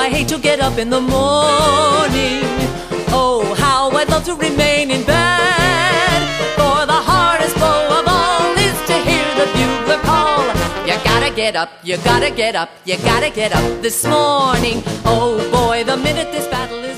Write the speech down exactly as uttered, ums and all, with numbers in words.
I hate to get up in the morning. Oh, how I'd love to remain in bed, for the hardest blow of all is to hear the bugler call. You gotta get up, you gotta get up, you gotta get up this morning. Oh boy, the minute this battle is